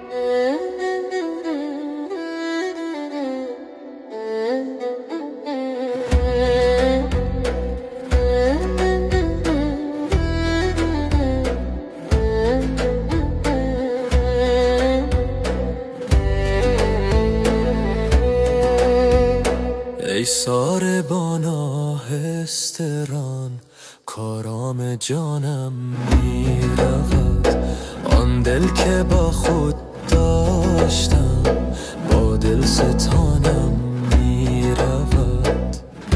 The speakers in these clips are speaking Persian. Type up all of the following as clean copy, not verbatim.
ای ساربان آهستران کارام جانم میرود، آن دل که با خود داشتم با دل ستانم میرود.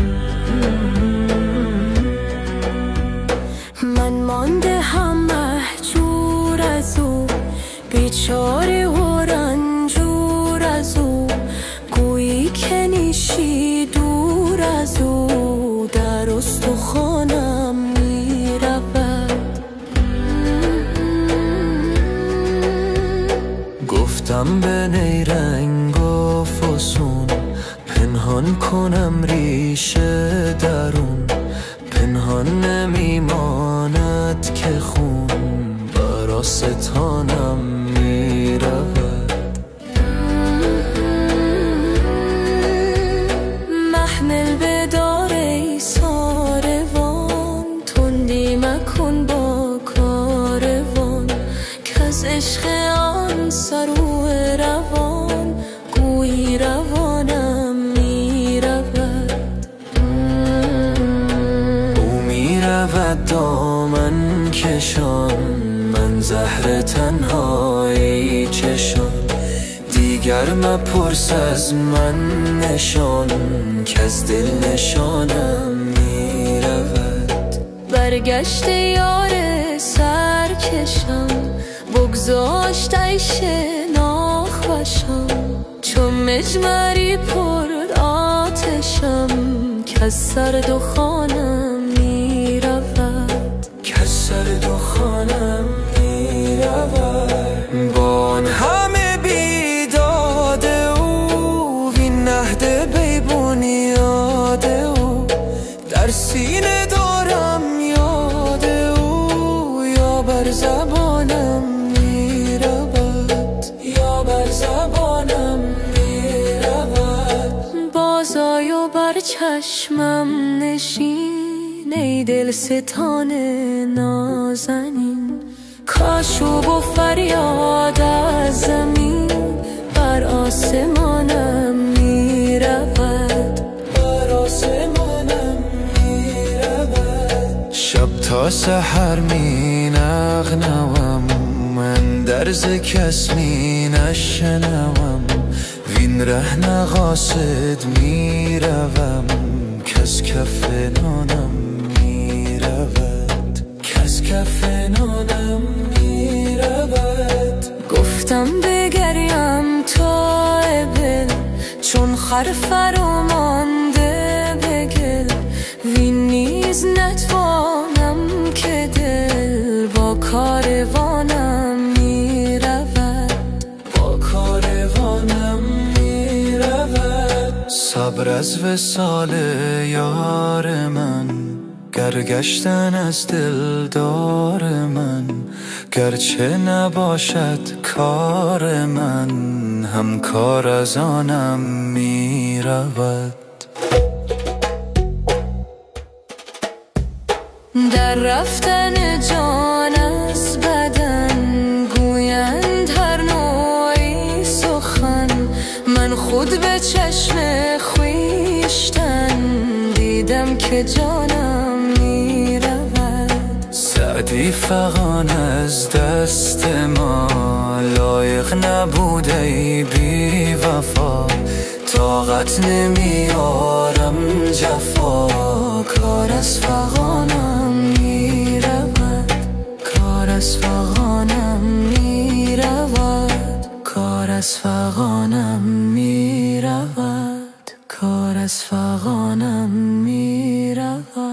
من مانده هم مهجور از او، بیچاره و رنجور از او، گویی که نیشی دور از او، در استخوانم میرود. گفتم به نیرنگ و فسون پنهان کنم ریشه درون، پنهان نمیماند که خون بر آستانم میرود. محمل بدار ای ساروان، تندی مکن با کاروان، که از عشق آن سرو روان گویی روانم میرود. او میرود دامن کشان، من زهر تنهایی چشان، دیگر مپرس از من نشان، که از دل نشانم میرود. برگشت یار سرکشم، بگذاشت ای شناخوشم، چون مجمری پر آتشم، که از سر دخانم میرود. که از سر دخانم میرود. با آن همه بیداد او، وین نهد بیبونیاد او، در سینه دارم یاد او، یا بر زبانم میرود، یا بر زبانم میرود. بازآی و بر چشمم نشین، ای دل ستان نازنین، کاشوب و فریاد از زمین بر آسمانم میرود، بر آسمانم میرود. شب تا سحر می نغنوم، من درز کس می نشنوم، وین ره نقاصد می روم، کس کف نانم می رود، کس کف نانم می رود. گفتم بگریم تا ابل، چون خر فرو مانده به گل، وین نیز نتوانم که دل با کاروانم میرود، با کاروانم میرود. صبر از وصال یار من، گر گشتن از دلدار من، گرچه نباشد کار من، هم کار از آنم میرود. در رفتن جان از بدن، گویند هر نوعی سخن، من خود به چشم خویشتن دیدم که جانم میرود. سعدی فغان از دست ما، لایق نبود ای بی وفا، طاقت نمیارم جفا، کار از فغانم میرود، کار از فغانم میرود، کار از فغانم میرود، کار از فغانم میرود.